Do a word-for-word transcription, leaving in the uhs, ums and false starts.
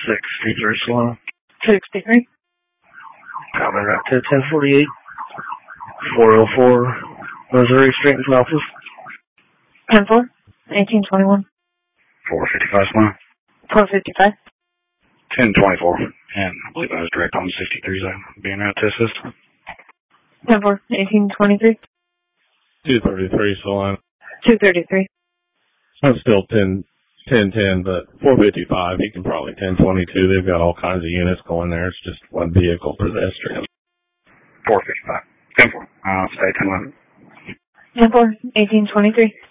sixty-three Salon. sixty-three. Copy right to ten forty-eight. four oh four Missouri Street in Southwest. ten four. eighteen twenty-one. four fifty-five Salon. four fifty-five. ten twenty-four. And I believe I was direct on sixty-three, so being out to assist. ten four. eighteen twenty-three. two thirty-three Salon. two thirty-three. I'm still ten ten, but four fifty-five, he can probably ten twenty-two. They've got all kinds of units going there. It's just one vehicle pedestrian. four fifty-five. ten four. Uh, stay ten eleven. ten four. eighteen twenty-three.